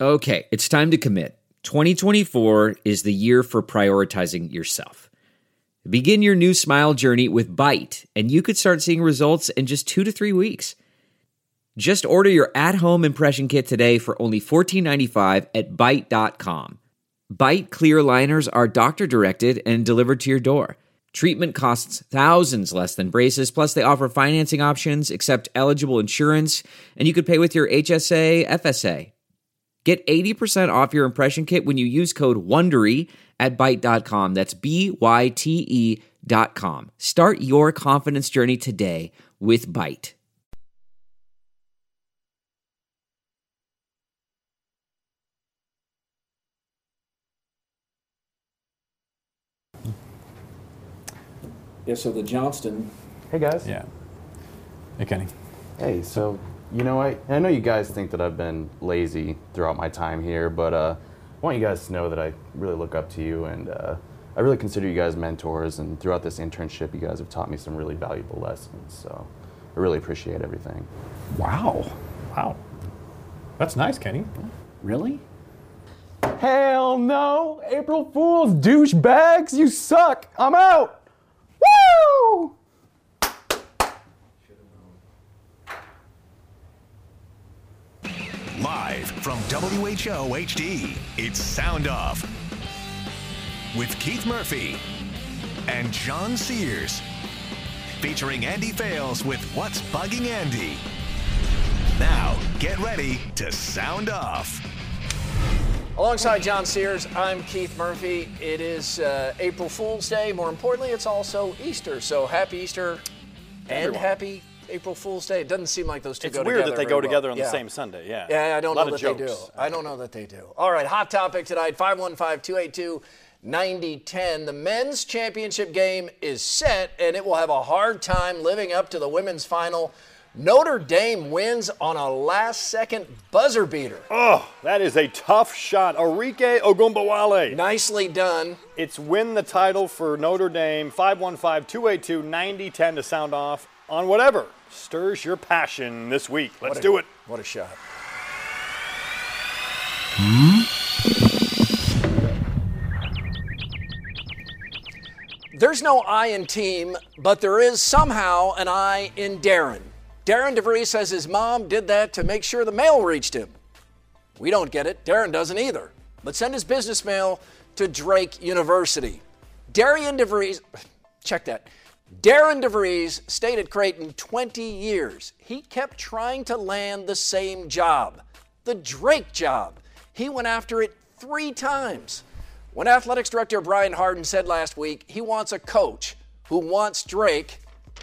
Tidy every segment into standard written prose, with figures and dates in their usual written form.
Okay, it's time to commit. 2024 is the year for prioritizing yourself. Begin your new smile journey with Byte, and you could start seeing results in just 2 to 3 weeks. Just order your at-home impression kit today for only $14.95 at Byte.com. Byte clear liners are doctor-directed and delivered to your door. Treatment costs thousands less than braces, plus they offer financing options, accept eligible insurance, and you could pay with your HSA, FSA. Get 80% off your impression kit when you use code WONDERY at Byte.com. That's BYTE.com. Start your confidence journey today with Byte. Yeah, so the Johnston. Hey, guys. Yeah. Hey, Kenny. Hey, so, I know you guys think that I've been lazy throughout my time here, but I want you guys to know that I really look up to you, and I really consider you guys mentors, and throughout this internship, you guys have taught me some really valuable lessons, so I really appreciate everything. Wow. That's nice, Kenny. Really? Hell no! April Fools, douchebags! You suck! I'm out! Woo! Live from WHO HD, it's Sound Off with Keith Murphy and John Sears, featuring Andy Fales with What's Bugging Andy. Now, get ready to sound off. Alongside John Sears, I'm Keith Murphy. It is April Fool's Day. More importantly, it's also Easter. So happy Easter and happy April Fool's Day. It doesn't seem like those two go together. It's weird that they go together on the same Sunday, yeah. Yeah, I don't know that jokes. they do. I don't know that they do. All right, hot topic tonight, 515-282-9010. The men's championship game is set, and it will have a hard time living up to the women's final. Notre Dame wins on a last-second buzzer beater. Oh, that is a tough shot. Arike Ogunbowale. Nicely done. It's win the title for Notre Dame. 515-282-9010 to sound off on whatever stirs your passion this week. Let's do it. What a shot. There's no I in team, but there is somehow an I in Darren. Darren DeVries says his mom did that to make sure the mail reached him. We don't get it. Darren doesn't either. But send his business mail to Drake University. Darren DeVries, check that. Darren DeVries stayed at Creighton 20 years. He kept trying to land the same job, the Drake job. He went after it 3 times. When athletics director Brian Harden said last week he wants a coach who wants Drake,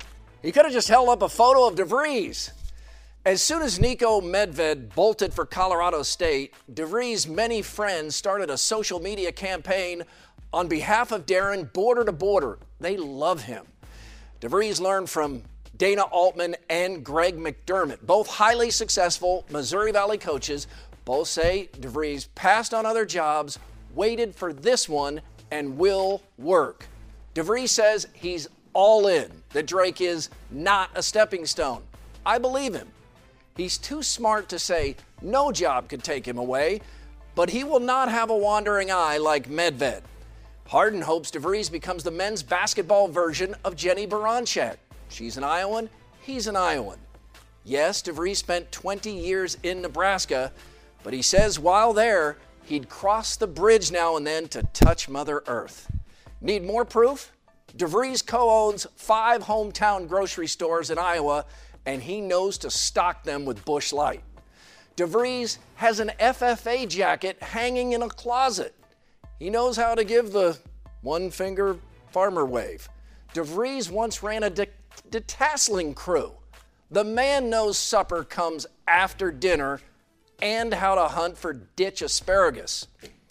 he could have just held up a photo of DeVries. As soon as Nico Medved bolted for Colorado State, DeVries' many friends started a social media campaign on behalf of Darren, border to border. They love him. DeVries learned from Dana Altman and Greg McDermott, both highly successful Missouri Valley coaches. Both say DeVries passed on other jobs, waited for this one, and will work. DeVries says he's all in, that Drake is not a stepping stone. I believe him. He's too smart to say no job could take him away, but he will not have a wandering eye like Medved. Harden hopes DeVries becomes the men's basketball version of Jenny Baranchak. She's an Iowan, he's an Iowan. Yes, DeVries spent 20 years in Nebraska, but he says while there, he'd cross the bridge now and then to touch Mother Earth. Need more proof? DeVries co-owns 5 hometown grocery stores in Iowa, and he knows to stock them with Busch Light. DeVries has an FFA jacket hanging in a closet. He knows how to give the one-finger farmer wave. DeVries once ran a detasseling crew. The man knows supper comes after dinner and how to hunt for ditch asparagus.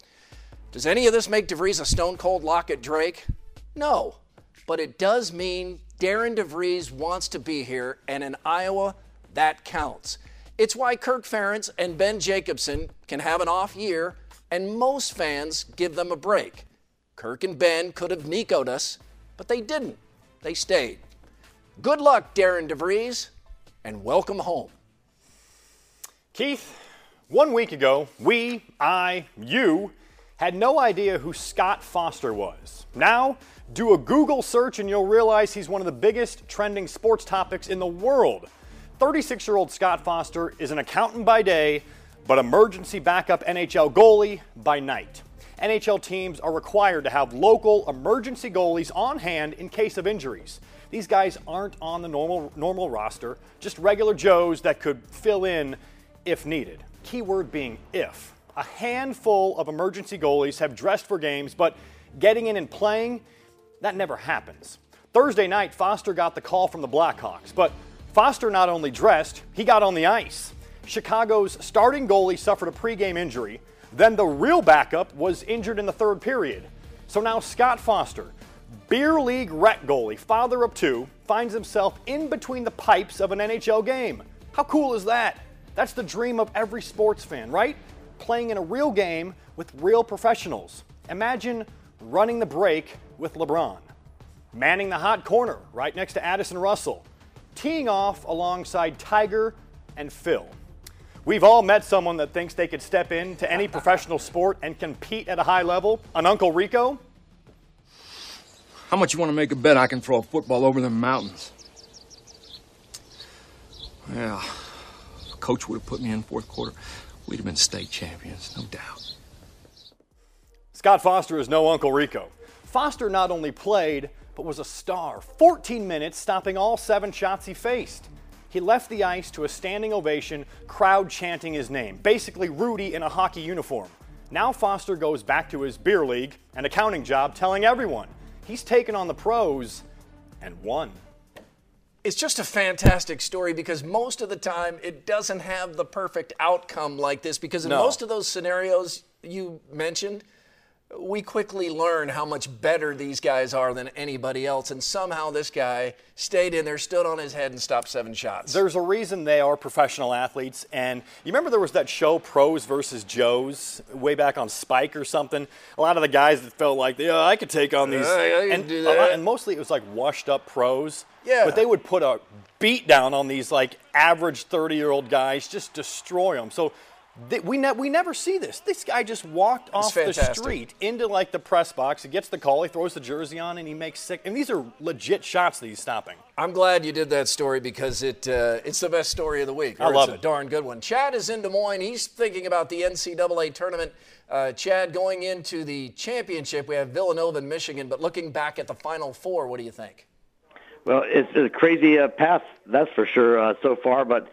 Does any of this make DeVries a stone-cold lock at Drake? No, but it does mean Darren DeVries wants to be here, and in Iowa, that counts. It's why Kirk Ferentz and Ben Jacobson can have an off year, and most fans give them a break. Kirk and Ben could have Nico'd us, but they didn't. They stayed. Good luck, Darren DeVries, and welcome home. Keith, 1 week ago, you had no idea who Scott Foster was. Now, do a Google search and you'll realize he's one of the biggest trending sports topics in the world. 36-year-old Scott Foster is an accountant by day, but emergency backup NHL goalie by night. NHL teams are required to have local emergency goalies on hand in case of injuries. These guys aren't on the normal roster, just regular Joes that could fill in if needed. Keyword being if. A handful of emergency goalies have dressed for games, but getting in and playing, that never happens. Thursday night, Foster got the call from the Blackhawks, but Foster not only dressed, he got on the ice. Chicago's starting goalie suffered a pregame injury, then the real backup was injured in the third period. So now Scott Foster, beer league rec goalie, father of two, finds himself in between the pipes of an NHL game. How cool is that? That's the dream of every sports fan, right? Playing in a real game with real professionals. Imagine running the break with LeBron, manning the hot corner right next to Addison Russell, teeing off alongside Tiger and Phil. We've all met someone that thinks they could step into any professional sport and compete at a high level. An Uncle Rico? How much you want to make a bet I can throw a football over the mountains? Well, if Coach would have put me in fourth quarter, we'd have been state champions, no doubt. Scott Foster is no Uncle Rico. Foster not only played, but was a star. 14 minutes, stopping all 7 shots he faced. He left the ice to a standing ovation, crowd chanting his name. Basically Rudy in a hockey uniform. Now Foster goes back to his beer league and accounting job, telling everyone he's taken on the pros and won. It's just a fantastic story because most of the time it doesn't have the perfect outcome like this because in most of those scenarios you mentioned, we quickly learn how much better these guys are than anybody else, and somehow this guy stayed in there, stood on his head, and stopped 7 shots. There's a reason they are professional athletes, and you remember there was that show, Pros versus Joes, way back on Spike or something? A lot of the guys that felt like, yeah, I could take on these, I can do that. And mostly it was like washed-up pros. Yeah. But they would put a beat down on these like average 30-year-old guys, just destroy them. So we never see this. This guy just walked off the street into like the press box. He gets the call. He throws the jersey on, and he makes 6. And these are legit shots that he's stopping. I'm glad you did that story because it's the best story of the week. I love it. It's a darn good one. Chad is in Des Moines. He's thinking about the NCAA tournament. Chad, going into the championship, we have Villanova and Michigan. But looking back at the Final Four, what do you think? Well, it's a crazy path, that's for sure, so far. But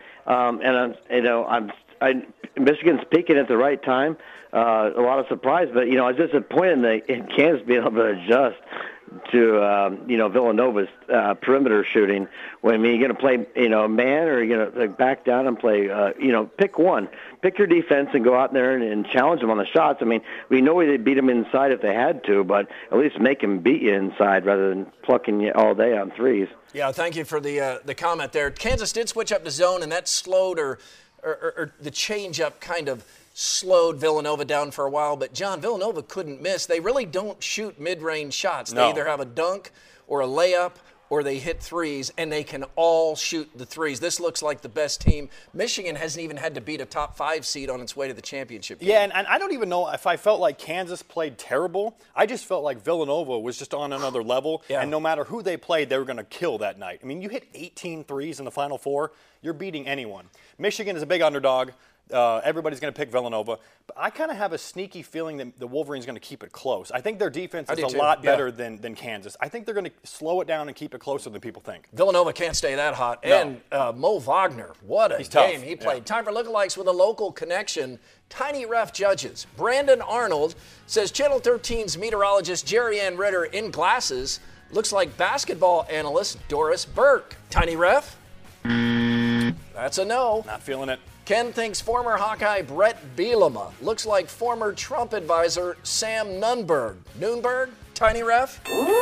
Michigan's peaking at the right time. A lot of surprise, but I was disappointed in Kansas being able to adjust to Villanova's perimeter shooting. When you're going to play man, or you're going to back down and play pick one, pick your defense and go out there and challenge them on the shots. I mean, we know they'd beat them inside if they had to, but at least make them beat you inside rather than plucking you all day on threes. Yeah, thank you for the comment there. Kansas did switch up to zone, and that slowed or the change-up kind of slowed Villanova down for a while. But, John, Villanova couldn't miss. They really don't shoot mid-range shots. No. They either have a dunk or a layup or they hit threes, and they can all shoot the threes. This looks like the best team. Michigan hasn't even had to beat a top 5 seed on its way to the championship game. Yeah, and I don't even know if I felt like Kansas played terrible. I just felt like Villanova was just on another level, and no matter who they played, they were going to kill that night. I mean, you hit 18 threes in the Final Four, you're beating anyone. Michigan is a big underdog. Everybody's going to pick Villanova. But I kind of have a sneaky feeling that the Wolverines going to keep it close. I think their defense is a lot better than Kansas. I think they're going to slow it down and keep it closer than people think. Villanova can't stay that hot. No. And Mo Wagner, what a He's game tough. he played. Time for lookalikes with a local connection. Tiny Ref judges. Brandon Arnold says Channel 13's meteorologist Jerry Ann Ritter in glasses looks like basketball analyst Doris Burke. Tiny Ref? That's a no. Not feeling it. Ken thinks former Hawkeye Brett Bielema looks like former Trump advisor Sam Nunberg. Nunberg? Tiny Ref?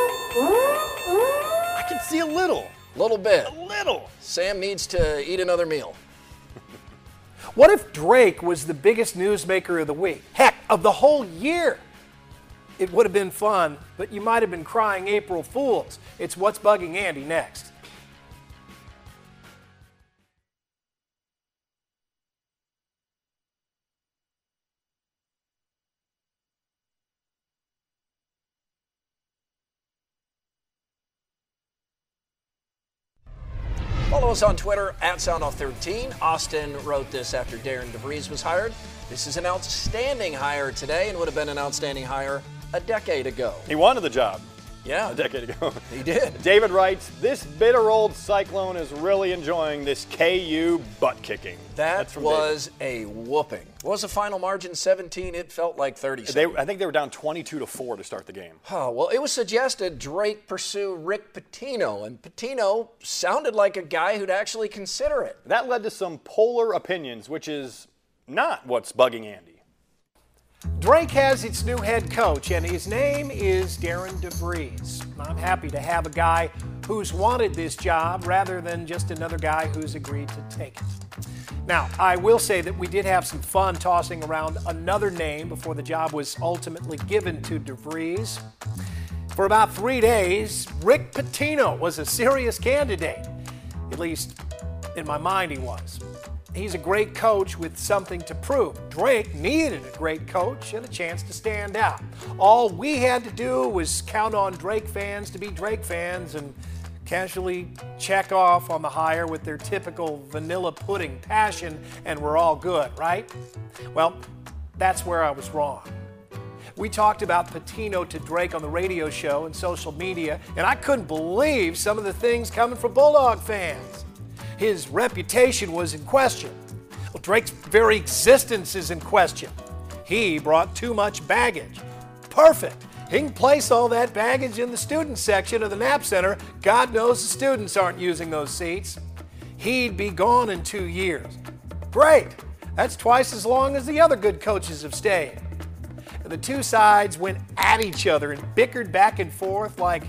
I can see a little. Little bit. A little. Sam needs to eat another meal. What if Drake was the biggest newsmaker of the week? Heck, of the whole year. It would have been fun, but you might have been crying April Fools. It's What's Bugging Andy next. Follow us on Twitter at SoundOff13. Austin wrote this after Darren DeVries was hired. This is an outstanding hire today and would have been an outstanding hire a decade ago. He wanted the job. Yeah. A decade ago. He did. David writes, this bitter old Cyclone is really enjoying this KU butt kicking. That was a whooping. What was the final margin? 17? It felt like 30. I think they were down 22-4 to start the game. Oh, well, it was suggested Drake pursue Rick Pitino, and Pitino sounded like a guy who'd actually consider it. That led to some polar opinions, which is not what's bugging Andy. Drake has its new head coach, and his name is Darren DeVries. I'm happy to have a guy who's wanted this job rather than just another guy who's agreed to take it. Now, I will say that we did have some fun tossing around another name before the job was ultimately given to DeVries. For about 3 days, Rick Pitino was a serious candidate. At least in my mind he was. He's a great coach with something to prove. Drake needed a great coach and a chance to stand out. All we had to do was count on Drake fans to be Drake fans and casually check off on the hire with their typical vanilla pudding passion, and we're all good, right? Well, that's where I was wrong. We talked about Pitino to Drake on the radio show and social media, and I couldn't believe some of the things coming from Bulldog fans. His reputation was in question. Well, Drake's very existence is in question. He brought too much baggage. Perfect. He can place all that baggage in the student section of the Knapp Center. God knows the students aren't using those seats. He'd be gone in 2 years. Great. That's twice as long as the other good coaches have stayed. And the two sides went at each other and bickered back and forth like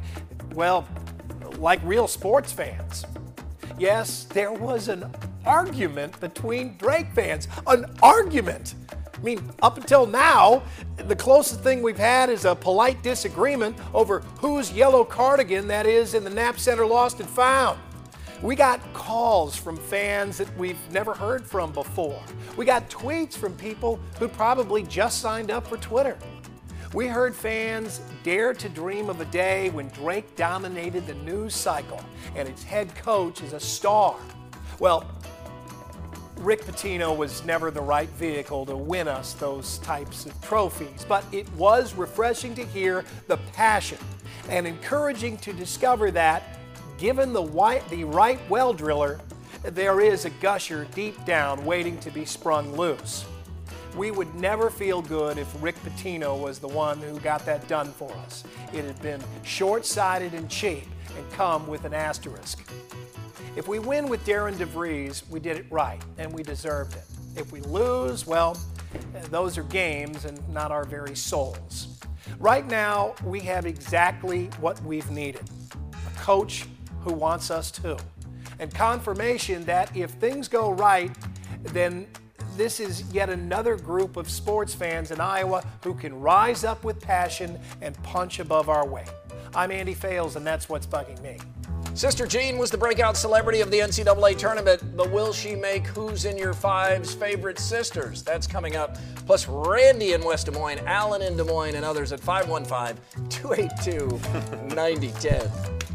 real sports fans. Yes, there was an argument between Drake fans. An argument! I mean, up until now, the closest thing we've had is a polite disagreement over whose yellow cardigan that is in the Knapp Center lost and found. We got calls from fans that we've never heard from before. We got tweets from people who probably just signed up for Twitter. We heard fans dare to dream of a day when Drake dominated the news cycle and its head coach is a star. Well, Rick Pitino was never the right vehicle to win us those types of trophies, but it was refreshing to hear the passion and encouraging to discover that, given the right well driller, there is a gusher deep down waiting to be sprung loose. We would never feel good if Rick Pitino was the one who got that done for us. It had been short-sighted and cheap and come with an asterisk. If we win with Darren DeVries, we did it right and we deserved it. If we lose, well, those are games and not our very souls. Right now, we have exactly what we've needed. A coach who wants us to. And confirmation that if things go right, then this is yet another group of sports fans in Iowa who can rise up with passion and punch above our weight. I'm Andy Fales, and that's what's bugging me. Sister Jean was the breakout celebrity of the NCAA tournament, but will she make Who's in Your Five's favorite sisters? That's coming up. Plus Randy in West Des Moines, Alan in Des Moines, and others at 515-282-9010.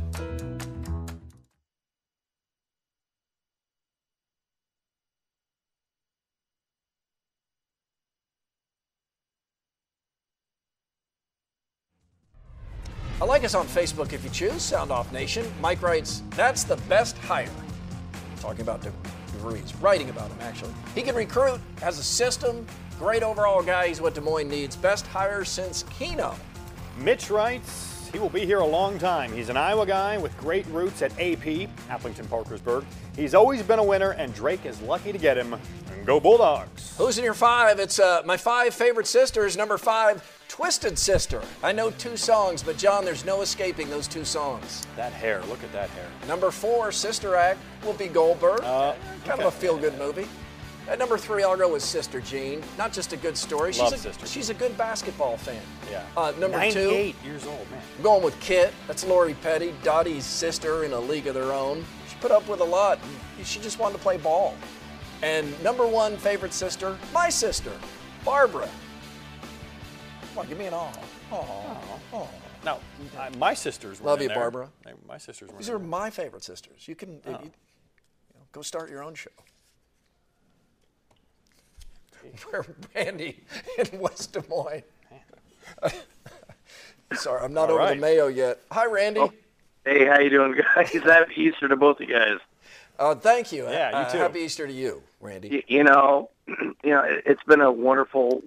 I like us on Facebook if you choose, Sound Off Nation. Mike writes, that's the best hire. Talking about DeVries, writing about him actually. He can recruit, has a system, great overall guy. He's what Des Moines needs. Best hire since Keno. Mitch writes, he will be here a long time. He's an Iowa guy with great roots at AP, Appleton Parkersburg. He's always been a winner, and Drake is lucky to get him. And go Bulldogs. Who's in your five? It's my 5 favorite sisters. Number 5, Twisted Sister. I know 2 songs, but John, there's no escaping those 2 songs. That hair, look at that hair. Number 4, Sister Act, Whoopi Goldberg. Kind of a feel-good movie. At number 3, I'll go with Sister Jean. Not just a good story. She's a good basketball fan. Yeah. Number 98 years old, man. I'm going with Kit. That's Lori Petty, Dottie's sister in a league of their own. She put up with a lot. She just wanted to play ball. And number 1 favorite sister, my sister, Barbara. Come on, give me an aw. Aw. Now, my sisters were Love in you, there. Barbara. My sisters were These in are there. my favorite sisters. You can. Go start your own show. Where Randy in West Des Moines. Sorry, I'm not over the Mayo yet. Hi, Randy. Oh. Hey, how you doing, guys? Happy Easter to both of you guys. Thank you. Yeah, you too. Happy Easter to you, Randy. You know, it's been a wonderful,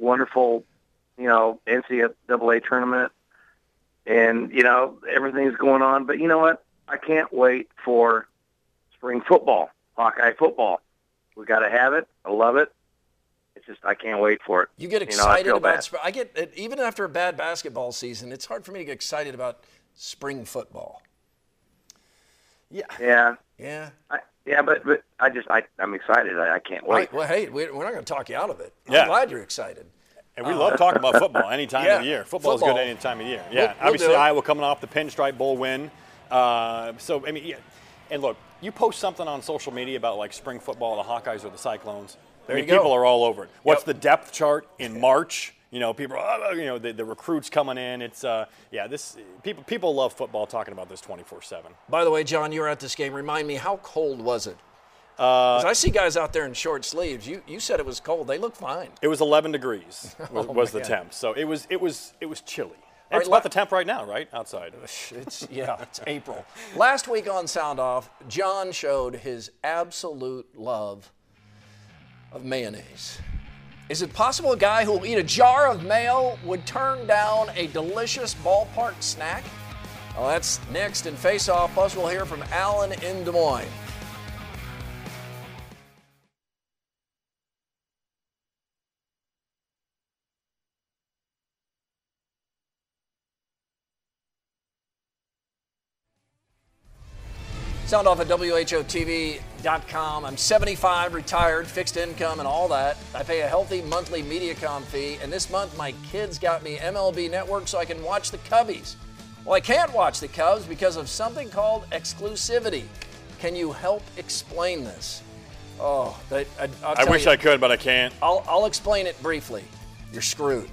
NCAA tournament, and everything's going on. But you know what? I can't wait for spring football, Hawkeye football. We got to have it. I love it. It's just I can't wait for it. You get excited about I get it, even after a bad basketball season. It's hard for me to get excited about spring football. Yeah. But I'm excited. I can't wait. Well, hey, we're not going to talk you out of it. Yeah. I'm glad you're excited. And we love talking about football any time of the year. Football is good any time of the year. Yeah, obviously Iowa coming off the Pinstripe Bowl win. And look, you post something on social media about like spring football, the Hawkeyes or the Cyclones. People are all over it. What's the depth chart in March? People are, the recruits coming in. It's, people love football talking about this 24/7. By the way, John, you were at this game. Remind me, how cold was it? 'Cause I see guys out there in short sleeves. You said it was cold. They look fine. It was 11 degrees was the temp. So it was chilly. It's about the temp right now, right? Outside. It's April. Last week on Sound Off, John showed his absolute love of mayonnaise. Is it possible a guy who will eat a jar of mayo would turn down a delicious ballpark snack? Well, that's next in Face Off. Plus, we'll hear from Alan in Des Moines. Sound off at WHOTV.com. I'm 75, retired, fixed income, and all that. I pay a healthy monthly Mediacom fee, and this month my kids got me MLB Network so I can watch the Cubbies. Well, I can't watch the Cubs because of something called exclusivity. Can you help explain this? I wish I could, but I can't. I'll explain it briefly. You're screwed.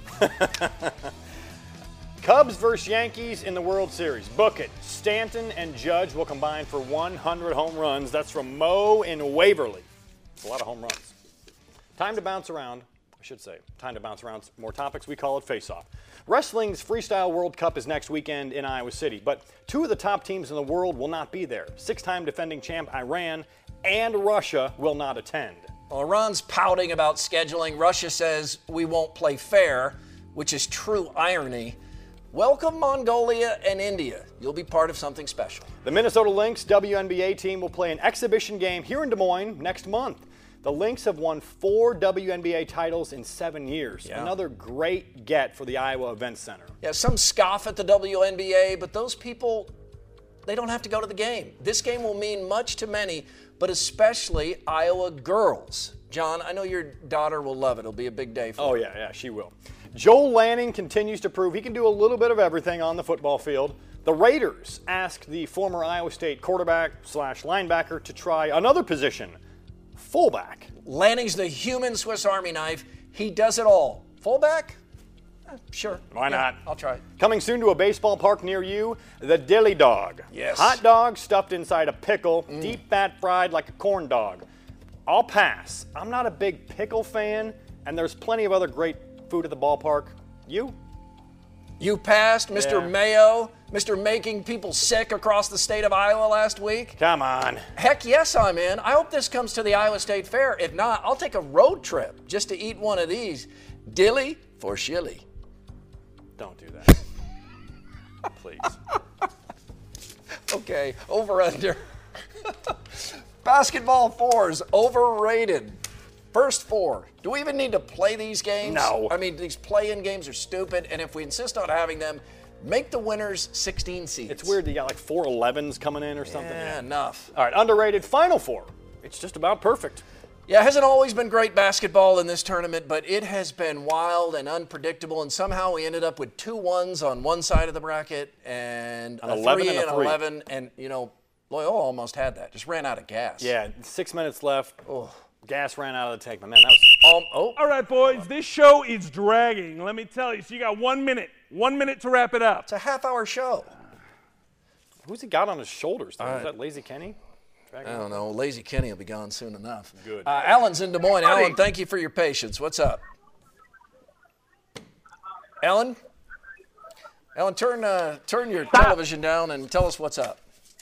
Cubs versus Yankees in the World Series. Book it. Stanton and Judge will combine for 100 home runs. That's from Mo in Waverly. It's a lot of home runs. Time to bounce around. Time to bounce around more topics. We call it Face Off. Wrestling's Freestyle World Cup is next weekend in Iowa City, but two of the top teams in the world will not be there. Six-time defending champ Iran and Russia will not attend. Well, Iran's pouting about scheduling. Russia says we won't play fair, which is true irony. Welcome Mongolia and India. You'll be part of something special. The Minnesota Lynx WNBA team will play an exhibition game here in Des Moines next month. The Lynx have won 4 WNBA titles in 7 years. Yeah. Another great get for the Iowa Event Center. Yeah, some scoff at the WNBA, but those people, they don't have to go to the game. This game will mean much to many, but especially Iowa girls. John, I know your daughter will love it. It'll be a big day for her. Oh, yeah, she will. Joel Lanning continues to prove he can do a little bit of everything on the football field. The Raiders asked the former Iowa State quarterback/linebacker to try another position, fullback. Lanning's the human Swiss Army knife. He does it all. Fullback? Sure. Why not? I'll try it. Coming soon to a baseball park near you, the Dilly Dog. Yes. Hot dog stuffed inside a pickle, deep fat fried like a corn dog. I'll pass. I'm not a big pickle fan, and there's plenty of other great food at the ballpark. You passed, Mr. Mayo, Mr. Making people sick across the state of Iowa last week. Come on. Heck yes, I'm in. I hope this comes to the Iowa State Fair. If not, I'll take a road trip just to eat one of these. Dilly for shilly. Don't do that. Please. Okay, over under. Basketball 4's overrated. First 4. Do we even need to play these games? No. I mean, these play-in games are stupid, and if we insist on having them, make the winners 16 seeds. It's weird you got like 4 11s coming in or something. Yeah, enough. All right, underrated Final Four. It's just about perfect. Yeah, it hasn't always been great basketball in this tournament, but it has been wild and unpredictable, and somehow we ended up with 2 1s on one side of the bracket and a 3 and 11, and, Loyola almost had that. Just ran out of gas. Yeah, 6 minutes left. Oh. Gas ran out of the tank, but man, that was... All right, boys, this show is dragging, let me tell you. So you got 1 minute. 1 minute to wrap it up. It's a half-hour show. Who's he got on his shoulders, though? Is that Lazy Kenny? I don't know. Lazy Kenny will be gone soon enough. Good. Alan's in Des Moines. Alan, thank you for your patience. What's up? Alan? Alan, turn your television down and tell us what's up.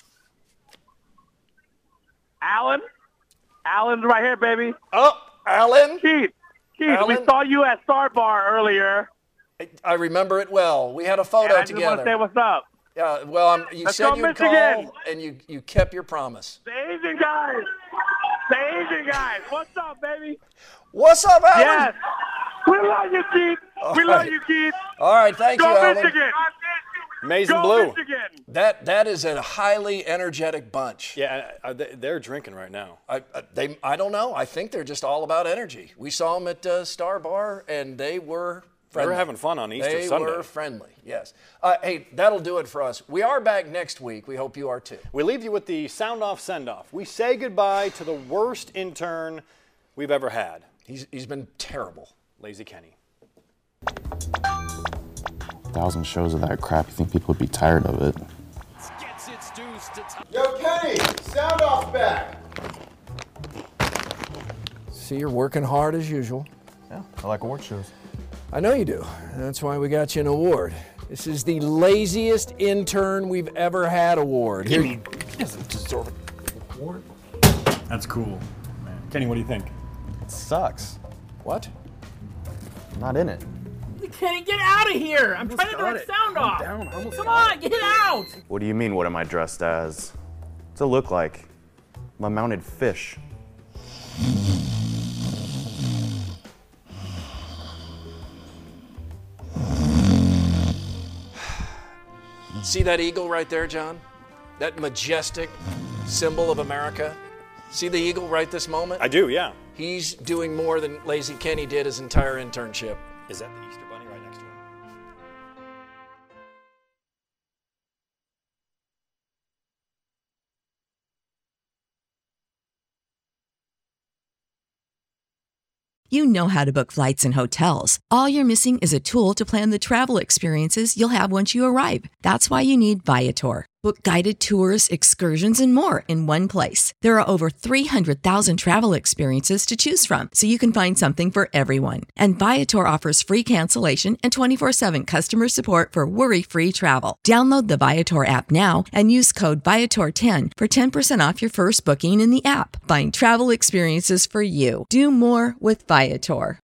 Alan? Alan's right here, baby. Oh, Alan? Keith, Alan? we saw you at Star Bar earlier. I remember it well. We had a photo and I just want to say what's up. Yeah, well, you Let's said go you'd Michigan. call, and you kept your promise. The Asian guys. The Asian guys. What's up, baby? What's up, Alan? Yes. We love you, Keith. We love you, Keith. All right, thank you, Go Alan. Michigan. Amazing Go Blue. Michigan. That is a highly energetic bunch. Yeah, they're drinking right now. I don't know. I think they're just all about energy. We saw them at Star Bar, and they were friendly. They were having fun on Easter They Sunday. were friendly, yes. Hey, that'll do it for us. We are back next week. We hope you are too. We leave you with the sound-off send-off. We say goodbye to the worst intern we've ever had. He's been terrible. Lazy Kenny. 1,000 shows of that crap. You think people would be tired of it? Yo, Kenny, sound off back. See, you're working hard as usual. Yeah, I like award shows. I know you do. That's why we got you an award. This is the laziest intern we've ever had award. Here, He doesn't deserve an award. That's cool, man. Kenny, what do you think? It sucks. What? I'm not in it. Kenny, get out of here! I'm trying to direct sound off. Come on, get out! What do you mean, what am I dressed as? What's it look like? I'm a mounted fish. See that eagle right there, John? That majestic symbol of America? See the eagle right this moment? I do, yeah. He's doing more than Lazy Kenny did his entire internship. Is that the Easter Bunny right next to him? You know how to book flights and hotels. All you're missing is a tool to plan the travel experiences you'll have once you arrive. That's why you need Viator. Book guided tours, excursions, and more in one place. There are over 300,000 travel experiences to choose from, so you can find something for everyone. And Viator offers free cancellation and 24/7 customer support for worry-free travel. Download the Viator app now and use code Viator10 for 10% off your first booking in the app. Find travel experiences for you. Do more with Viator.